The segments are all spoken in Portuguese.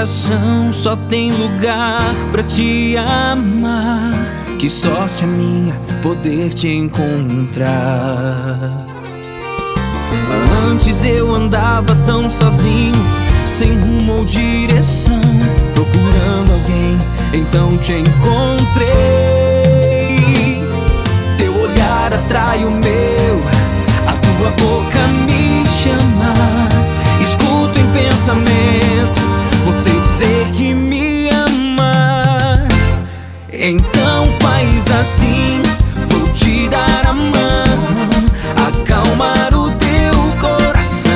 coração só tem lugar pra te amar. Que sorte a minha poder te encontrar. Antes eu andava tão sozinho, sem rumo ou direção, procurando alguém, então te encontrei. Teu olhar atrai o meu, a tua boca me chama. Escuto em pensamento você dizer que me ama. Então faz assim, vou te dar a mão, acalmar o teu coração,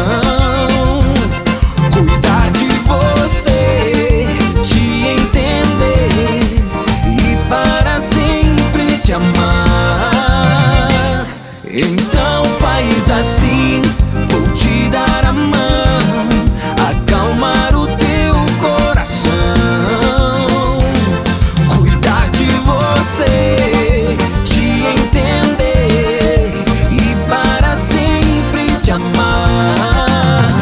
cuidar de você, te entender e para sempre te amar. Então faz assim, vou te dar a mão, acalmar o teu coração, cuidar de você, te entender e para sempre te amar.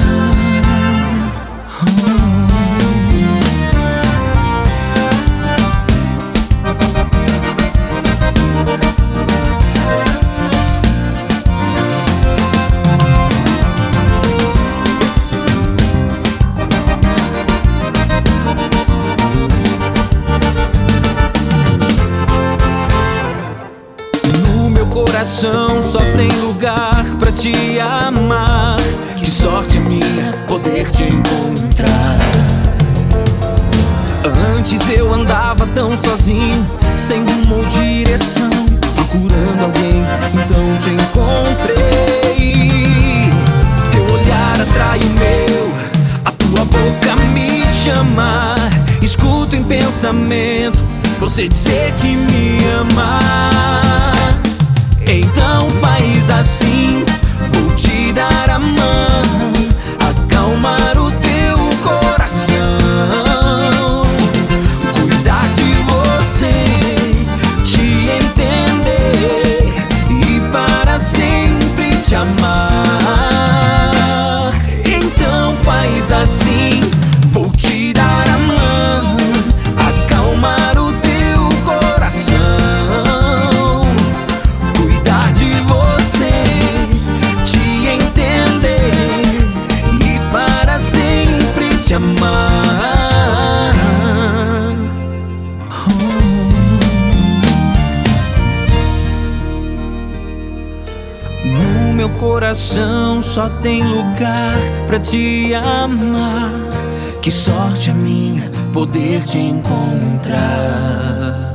Coração só tem lugar pra te amar. Que sorte a minha poder te encontrar. Antes eu andava tão sozinho, sem rumo ou direção, procurando alguém, então te encontrei. Teu olhar atrai o meu, a tua boca me chama. Escuto em pensamento você dizer que me ama. Então faz assim, vou te dar a mão, acalmar o teu coração, cuidar de você, te entender e para sempre te amar. Então faz assim, vou te dar a mão, acalmar o teu coração, te amar. No meu coração só tem lugar pra te amar. Que sorte a minha poder te encontrar.